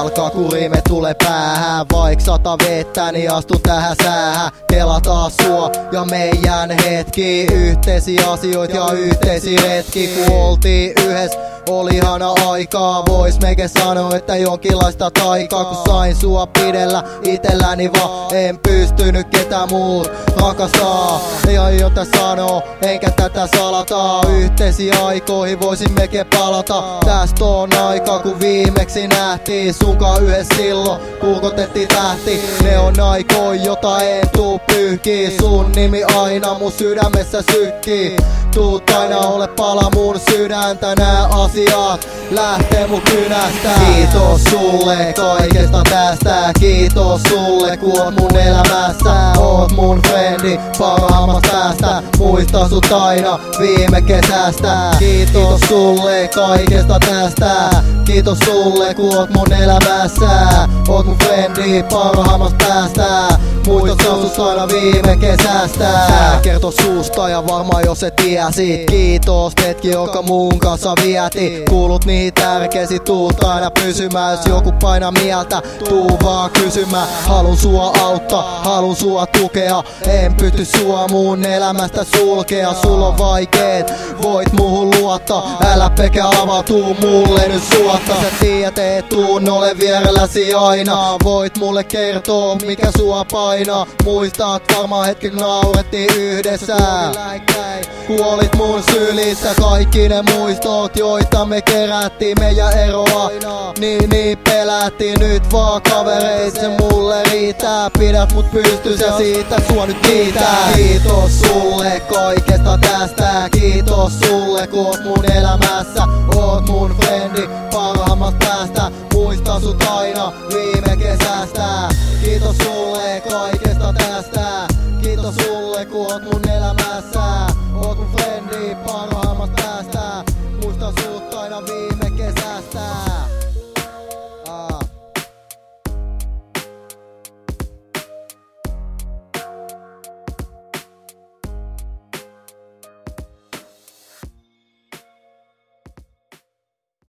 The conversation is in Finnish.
alkaa kun rime tulee päähän. Vaik 100 vettä, niin astun tähän säähän. Kelataan sua ja meidän hetki. Yhteisiä asioita ja yhteisiä retki. Kun oltiin yhdessä, oli ihana aikaa. Vois meikä sanoa, että jonkinlaista taikaa. Kun sain sua pidellä itelläni vaan, en pystynyt ketään muut rakastaa. Ei aiota sanoa, enkä tätä salata. Yhteisiin aikoihin voisin mekin palata. Tästä on aika kun viimeksi nähtiin sunkaan yhdessä silloin kulkotettiin tähti. Ne on aikoja jota en tuu pyyhkii. Sun nimi aina mun sydämessä sykkii. Tuut aina ole pala mun sydäntä. Nää asiat lähtee mun kynästä. Kiitos sulle kaikesta tästä. Kiitos sulle kun oot mun elämässä. Oot mun frendi parhaimmasta päästä. Muista sut aina viime kesästä. Kiitos sulle kaikesta tästä. Kiitos sulle kun oot mun elämässä. Oot mun frendi parhaimmasta päästä. Muista sut aina viime kesästä. Tää kertoo susta ja varmaan jos et tiesit. Kiitos hetki joka mun kanssa vieti. Kuulut niihin tärkeisiin, tuut aina pysymään. Jos joku paina mieltä, tuu vaan kysymään. Halun sua auttaa, halun sua tukea. En pysty sua mun elämästä sulkea. Sulla on vaikeet, voit muuhun luottaa. Älä pekä avautuu mulle nyt suotta. Sä tiedät et tuun ole vierelläsi aina. Voit mulle kertoa mikä sua painaa. Muistat varmaan hetki naurettiin yhdessä. Kun olit mun sylissä kaikki ne muistot joita me kerättiin meidän eroa. Niin pelättiin nyt vaan kavereit se mulle riittää. Pidät mut pystyssä ja siitä sua nyt kiitää. Kiitos sulle kaikesta tästä. Kiitos sulle kun oot mun elämässä. Oot mun frendi parhaimmasta päästä. Muista sut aina viime kesästä. Kiitos sulle kaikesta tästä. Kiitos sulle kun oot mun elämässä.